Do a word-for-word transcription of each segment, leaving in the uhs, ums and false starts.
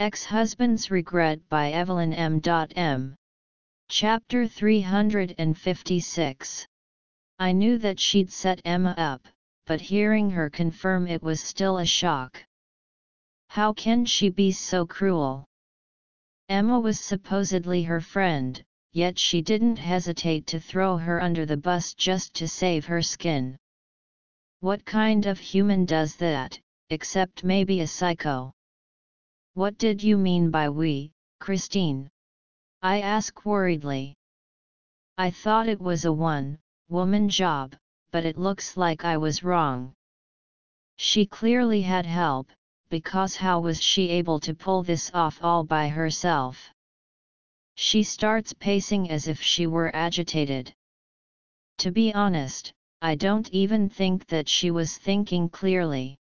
Ex-Husband's Regret by Evelyn M. M. Chapter three hundred fifty-six. I knew that she'd set Emma up, but hearing her confirm it was still a shock. How can she be so cruel? Emma was supposedly her friend, yet she didn't hesitate to throw her under the bus just to save her skin. What kind of human does that, except maybe a psycho? What did you mean by we, Christine? I asked worriedly. I thought it was a one-woman job, but it looks like I was wrong. She clearly had help, because how was she able to pull this off all by herself? She starts pacing as if she were agitated. To be honest, I don't even think that she was thinking clearly.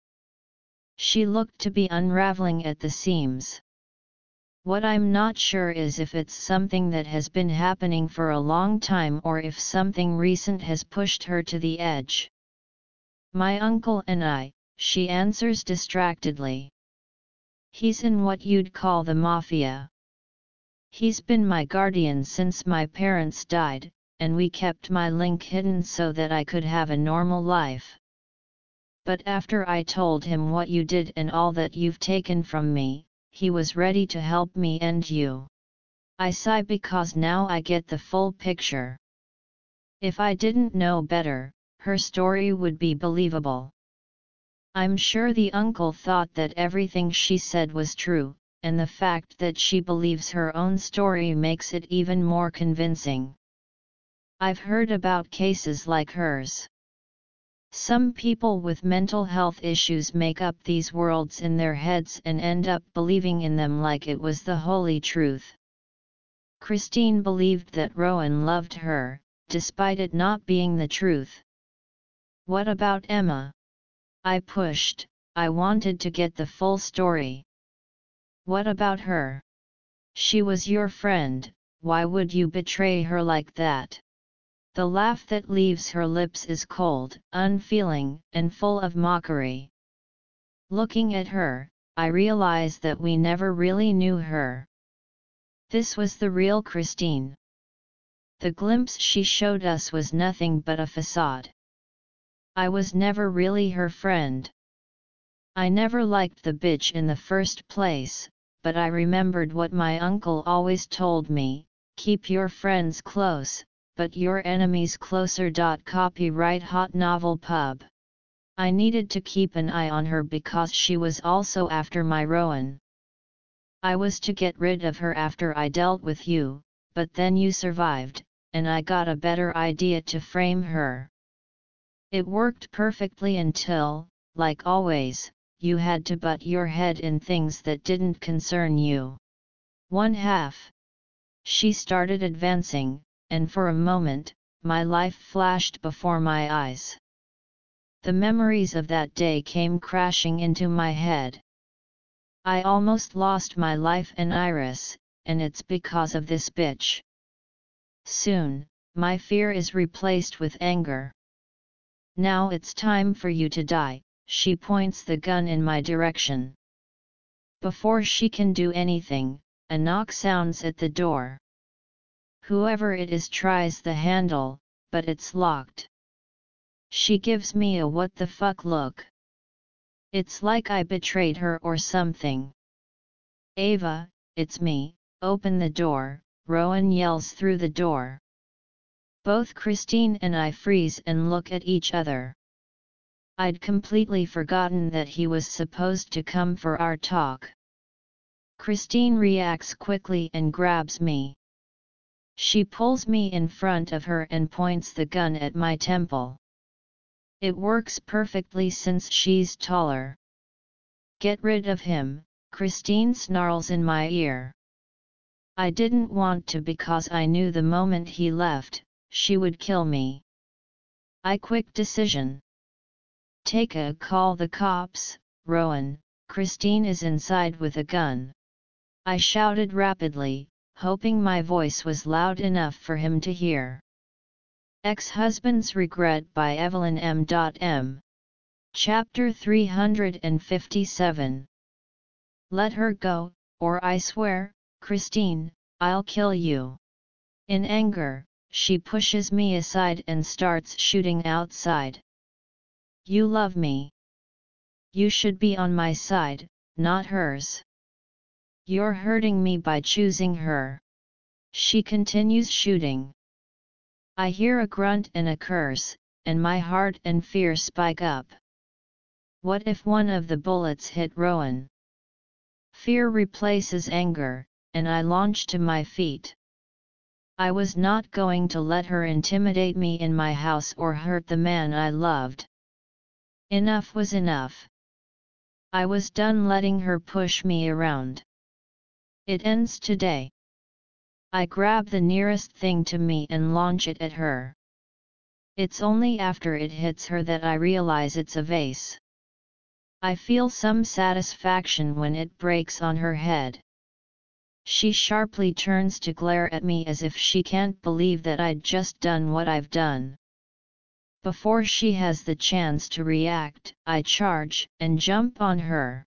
She looked to be unraveling at the seams. What I'm not sure is if it's something that has been happening for a long time or if something recent has pushed her to the edge. My uncle and I, she answers distractedly. He's in what you'd call the mafia. He's been my guardian since my parents died, and we kept my link hidden so that I could have a normal life. But after I told him what you did and all that you've taken from me, he was ready to help me and you. I sigh because now I get the full picture. If I didn't know better, her story would be believable. I'm sure the uncle thought that everything she said was true, and the fact that she believes her own story makes it even more convincing. I've heard about cases like hers. Some people with mental health issues make up these worlds in their heads and end up believing in them like it was the holy truth. Christine believed that Rowan loved her, despite it not being the truth. What about Emma? I pushed. I wanted to get the full story. What about her? She was your friend, why would you betray her like that? The laugh that leaves her lips is cold, unfeeling, and full of mockery. Looking at her, I realize that we never really knew her. This was the real Christine. The glimpse she showed us was nothing but a facade. I was never really her friend. I never liked the bitch in the first place, but I remembered what my uncle always told me, keep your friends close, but your enemies closer. Copyright Hot Novel Pub. I needed to keep an eye on her because she was also after my Rowan. I was to get rid of her after I dealt with you, but then you survived, and I got a better idea to frame her. It worked perfectly until, like always, you had to butt your head in things that didn't concern you. One half. She started advancing, and for a moment, my life flashed before my eyes. The memories of that day came crashing into my head. I almost lost my life and Iris, and it's because of this bitch. Soon, my fear is replaced with anger. Now it's time for you to die, she points the gun in my direction. Before she can do anything, a knock sounds at the door. Whoever it is tries the handle, but it's locked. She gives me a what the fuck look. It's like I betrayed her or something. Ava, it's me, open the door, Rowan yells through the door. Both Christine and I freeze and look at each other. I'd completely forgotten that he was supposed to come for our talk. Christine reacts quickly and grabs me. She pulls me in front of her and points the gun at my temple. It works perfectly since she's taller. Get rid of him, Christine snarls in my ear. I didn't want to because I knew the moment he left, she would kill me. I quick decision. Take a call the cops, Rowan, Christine is inside with a gun. I shouted rapidly, hoping my voice was loud enough for him to hear. Ex-Husband's Regret by Evelyn M. M. Chapter three hundred fifty-seven. Let her go, or I swear, Christine, I'll kill you." In anger, she pushes me aside and starts shooting outside. "You love me. You should be on my side, not hers. You're hurting me by choosing her." She continues shooting. I hear a grunt and a curse, and my heart and fear spike up. What if one of the bullets hit Rowan? Fear replaces anger, and I launch to my feet. I was not going to let her intimidate me in my house or hurt the man I loved. Enough was enough. I was done letting her push me around. It ends today. I grab the nearest thing to me and launch it at her. It's only after it hits her that I realize it's a vase. I feel some satisfaction when it breaks on her head. She sharply turns to glare at me as if she can't believe that I'd just done what I've done. Before she has the chance to react, I charge and jump on her.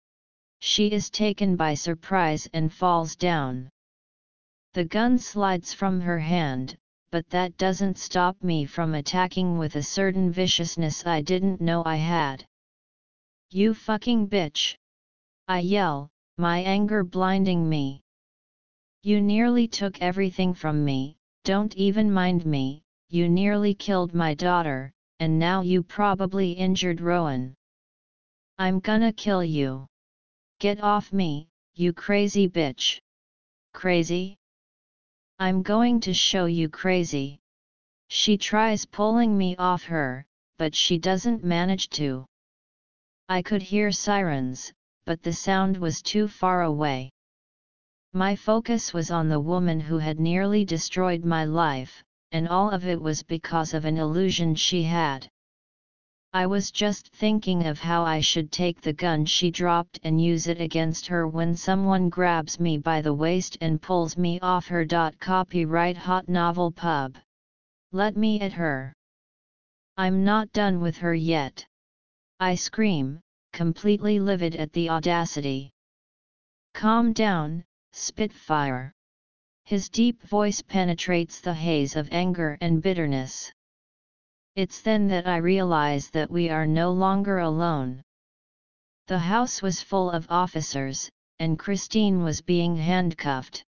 She is taken by surprise and falls down. The gun slides from her hand, but that doesn't stop me from attacking with a certain viciousness I didn't know I had. "You fucking bitch!" I yell, my anger blinding me. "You nearly took everything from me, don't even mind me, you nearly killed my daughter, and now you probably injured Rowan. I'm gonna kill you. Get off me, you crazy bitch." "Crazy? I'm going to show you crazy." She tries pulling me off her, but she doesn't manage to. I could hear sirens, but the sound was too far away. My focus was on the woman who had nearly destroyed my life, and all of it was because of an illusion she had. I was just thinking of how I should take the gun she dropped and use it against her when someone grabs me by the waist and pulls me off her. Copyright Hot Novel Pub. Let me at her. I'm not done with her yet. I scream, completely livid at the audacity. "Calm down, Spitfire." His deep voice penetrates the haze of anger and bitterness. It's then that I realize that we are no longer alone. The house was full of officers, and Christine was being handcuffed.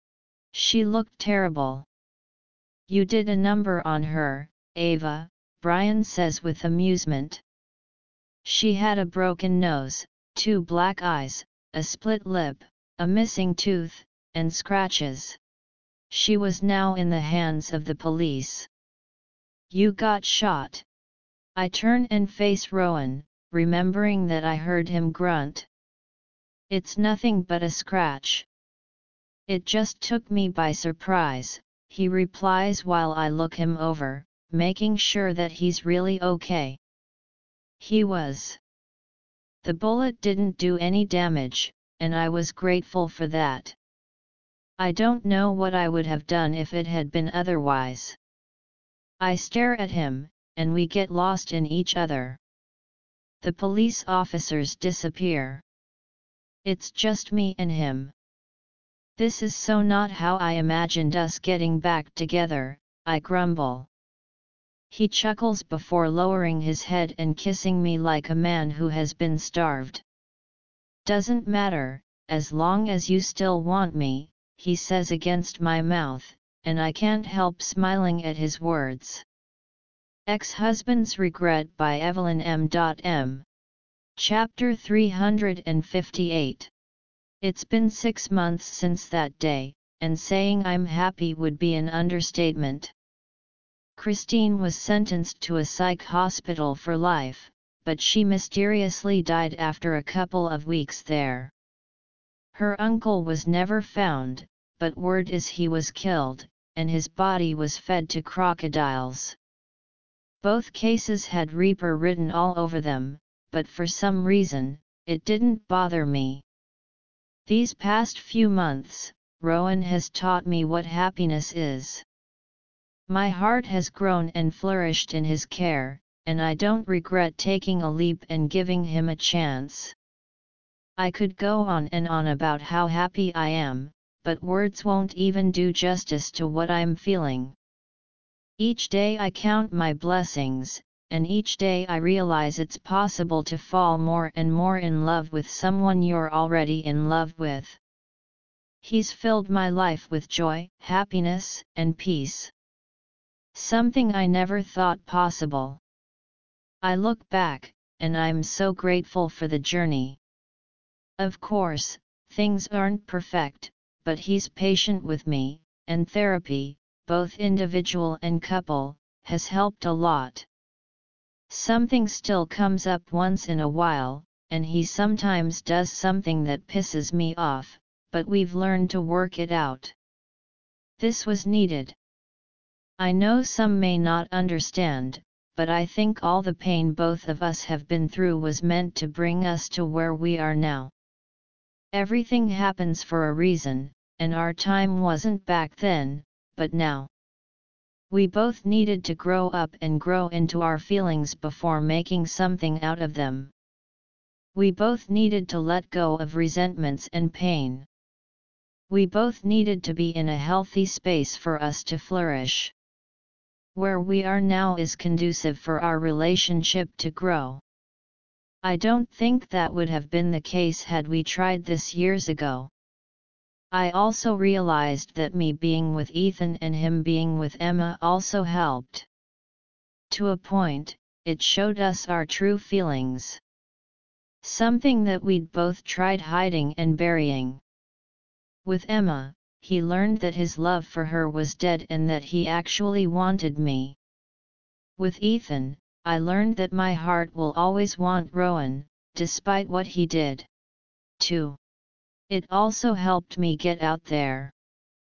She looked terrible. "You did a number on her, Ava," Brian says with amusement. "She had a broken nose, two black eyes, a split lip, a missing tooth, and scratches. She was now in the hands of the police." "You got shot." I turn and face Rowan, remembering that I heard him grunt. "It's nothing but a scratch. It just took me by surprise," he replies while I look him over, making sure that he's really okay. He was. The bullet didn't do any damage, and I was grateful for that. I don't know what I would have done if it had been otherwise. I stare at him, and we get lost in each other. The police officers disappear. It's just me and him. This is so not how I imagined us getting back together, I grumble. He chuckles before lowering his head and kissing me like a man who has been starved. "Doesn't matter, as long as you still want me," he says against my mouth, and I can't help smiling at his words. Ex-Husband's Regret by Evelyn M. M. Chapter three hundred fifty-eight. It's been six months since that day, and saying I'm happy would be an understatement. Christine was sentenced to a psych hospital for life, but she mysteriously died after a couple of weeks there. Her uncle was never found, but word is he was killed, and his body was fed to crocodiles. Both cases had Reaper written all over them, but for some reason, it didn't bother me. These past few months, Rowan has taught me what happiness is. My heart has grown and flourished in his care, and I don't regret taking a leap and giving him a chance. I could go on and on about how happy I am, but words won't even do justice to what I'm feeling. Each day I count my blessings, and each day I realize it's possible to fall more and more in love with someone you're already in love with. He's filled my life with joy, happiness, and peace. Something I never thought possible. I look back, and I'm so grateful for the journey. Of course, things aren't perfect, but he's patient with me, and therapy, both individual and couple, has helped a lot. Something still comes up once in a while, and he sometimes does something that pisses me off, but we've learned to work it out. This was needed. I know some may not understand, but I think all the pain both of us have been through was meant to bring us to where we are now. Everything happens for a reason, and our time wasn't back then, but now. We both needed to grow up and grow into our feelings before making something out of them. We both needed to let go of resentments and pain. We both needed to be in a healthy space for us to flourish. Where we are now is conducive for our relationship to grow. I don't think that would have been the case had we tried this years ago. I also realized that me being with Ethan and him being with Emma also helped. To a point, it showed us our true feelings. Something that we'd both tried hiding and burying. With Emma, he learned that his love for her was dead and that he actually wanted me. With Ethan, I learned that my heart will always want Rowan, despite what he did. too. It also helped me get out there.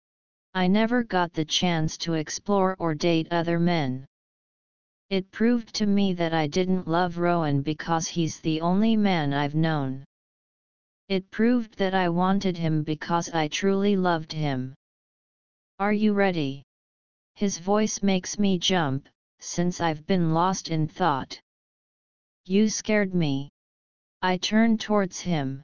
I never got the chance to explore or date other men. It proved to me that I didn't love Rowan because he's the only man I've known. It proved that I wanted him because I truly loved him. Are you ready? His voice makes me jump, since I've been lost in thought. You scared me. I turn towards him.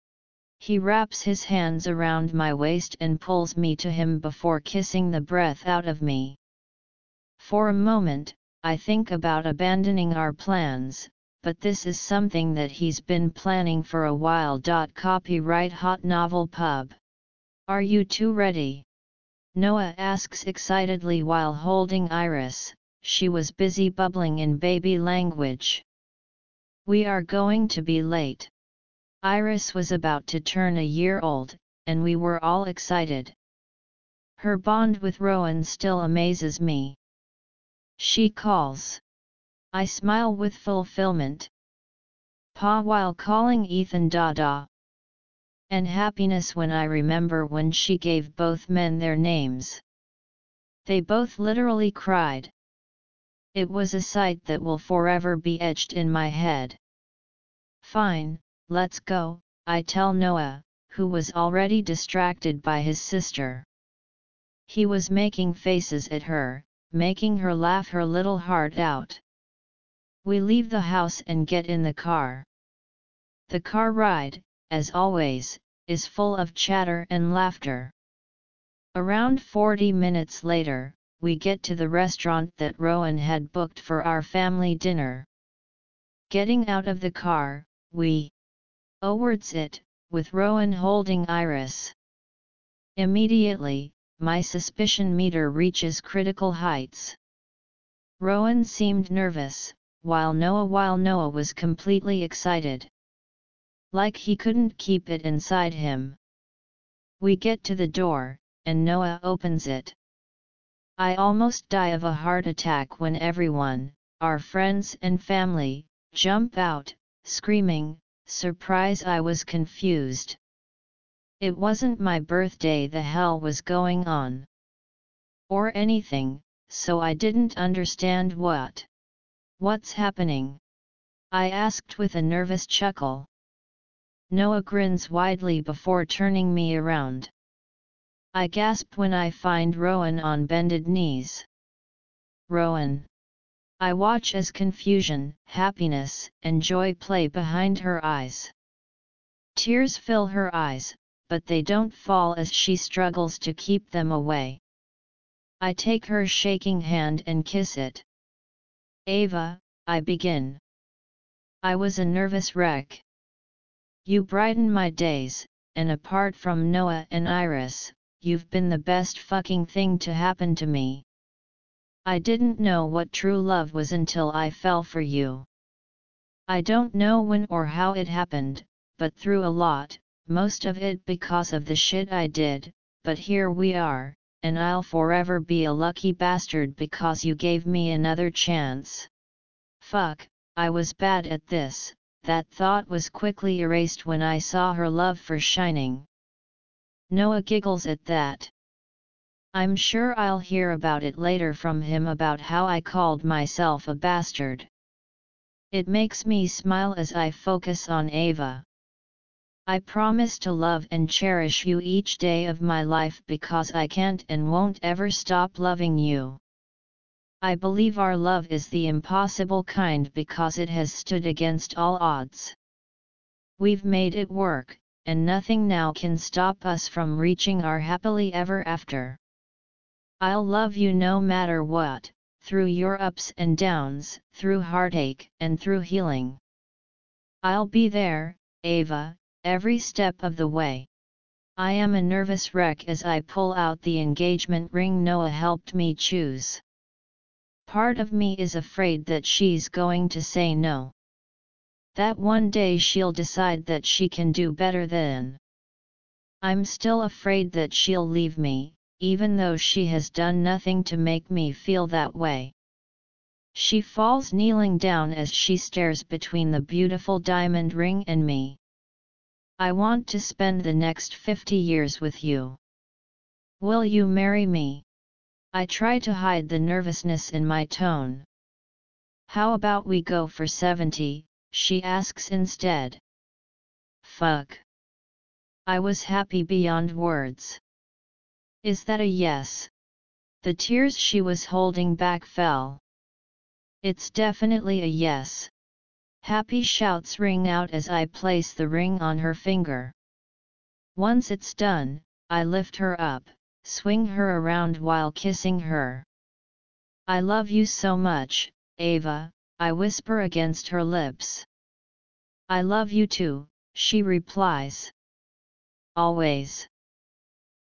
He wraps his hands around my waist and pulls me to him before kissing the breath out of me. For a moment, I think about abandoning our plans, but this is something that he's been planning for a while. Copyright Hot Novel Pub. Are you two ready? Noah asks excitedly while holding Iris. She was busy bubbling in baby language. We are going to be late. Iris was about to turn a year old, and we were all excited. Her bond with Rowan still amazes me. She calls. I smile with fulfillment. Pa while calling Ethan Dada. And happiness when I remember when she gave both men their names. They both literally cried. It was a sight that will forever be etched in my head. Fine, let's go, I tell Noah, who was already distracted by his sister. He was making faces at her, making her laugh her little heart out. We leave the house and get in the car. The car ride, as always, is full of chatter and laughter. Around forty minutes later, we get to the restaurant that Rowan had booked for our family dinner. Getting out of the car, we towards it, with Rowan holding Iris. Immediately, my suspicion meter reaches critical heights. Rowan seemed nervous, while Noah while Noah was completely excited. Like he couldn't keep it inside him. We get to the door, and Noah opens it. I almost die of a heart attack when everyone, our friends and family, jump out, screaming, surprise. I was confused. It wasn't my birthday the hell was going on. Or anything, so I didn't understand what. What's happening? I asked with a nervous chuckle. Noah grins widely before turning me around. I gasp when I find Rowan on bended knees. Rowan. I watch as confusion, happiness, and joy play behind her eyes. Tears fill her eyes, but they don't fall as she struggles to keep them away. I take her shaking hand and kiss it. Ava, I begin. I was a nervous wreck. You brighten my days, and apart from Noah and Iris, you've been the best fucking thing to happen to me. I didn't know what true love was until I fell for you. I don't know when or how it happened, but through a lot, most of it because of the shit I did, but here we are, and I'll forever be a lucky bastard because you gave me another chance. Fuck, I was bad at this. That thought was quickly erased when I saw her love for Shining. Noah giggles at that. I'm sure I'll hear about it later from him about how I called myself a bastard. It makes me smile as I focus on Ava. I promise to love and cherish you each day of my life because I can't and won't ever stop loving you. I believe our love is the impossible kind because it has stood against all odds. We've made it work, and nothing now can stop us from reaching our happily ever after. I'll love you no matter what, through your ups and downs, through heartache and through healing. I'll be there, Ava, every step of the way. I am a nervous wreck as I pull out the engagement ring Noah helped me choose. Part of me is afraid that she's going to say no. That one day she'll decide that she can do better then. I'm still afraid that she'll leave me, even though she has done nothing to make me feel that way. She falls kneeling down as she stares between the beautiful diamond ring and me. I want to spend the next fifty years with you. Will you marry me? I try to hide the nervousness in my tone. How about we go for seventy, she asks instead. Fuck. I was happy beyond words. Is that a yes? The tears she was holding back fell. It's definitely a yes. Happy shouts ring out as I place the ring on her finger. Once it's done, I lift her up, swing her around while kissing her. I love you so much, Ava, I whisper against her lips. I love you too, she replies. Always.